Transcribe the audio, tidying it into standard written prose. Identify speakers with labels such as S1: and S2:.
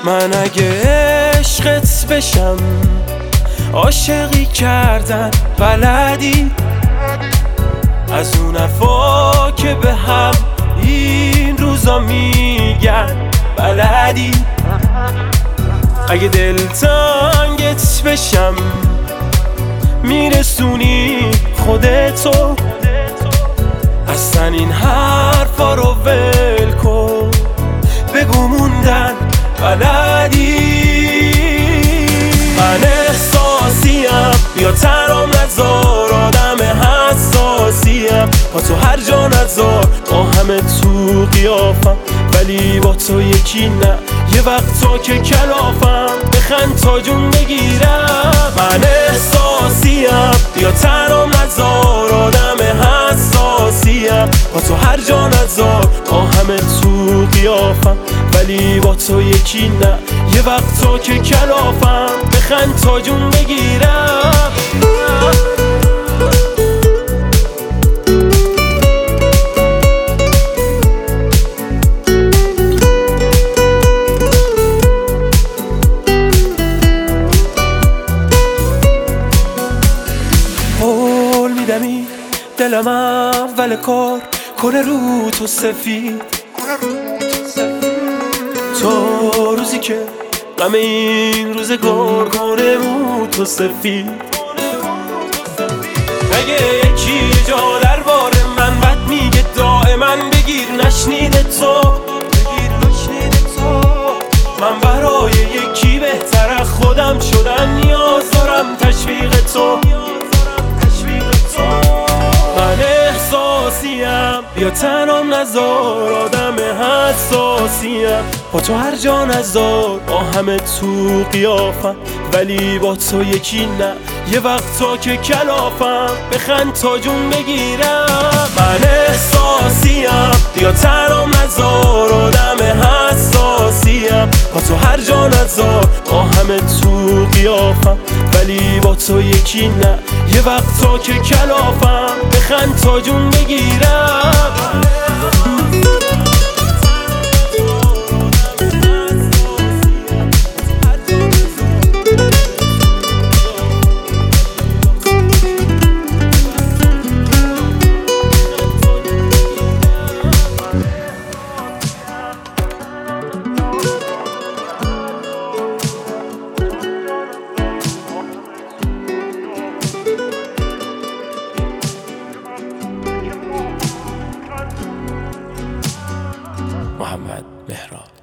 S1: من اگه عشقت بشم عاشقی کردن بلدی، از اون حرفا که به هم این روزا میگن بلدی. اگه دلتنگت بشم میرسونی خودتو، اصلا این حرفا رو ول کن، بگو موندن بلدی. من احساسیم، بیا ترام نذار، آدم حساسیم، با تو هر جا نذار، با همه تو قیافم ولی با تو یکی نه. یه وقتا که کلافم بخند تا جون بگیرم. من احساسیم، بیا ترام نذار، آدم حساسیم، با تو هر جا نذار، با همه تو قیافم ولی با تو یکی نه. یه وقتا که کلافم بخند تا جون بگیرم. قول میدمی دلم اول کار کنه رو تو سفید، تو روزی که غم این روزگار کنه رو تو سفید. اگه یکی جا درباره من بد میگه دائما بگیر نشنیده تو، من برای یکی بهتر از خودم شدم، نیاز دارم تشویق تو. من احساسیم، بیا تنام نذار، آدم حساسیم، با تو هر جا نذار، با همه تو قیافم ولی با تو یکی نه. یه وقتا که کلافم بخند تا جون بگیرم. من احساسیم، بیا تنام نذار، آدم حساسیم، با تو هر جا نذار، با همه تو قیافم ولی با تو یکی نه. یه وقتا که کلافم بخند تا جون بگیرم. محمد مهراد.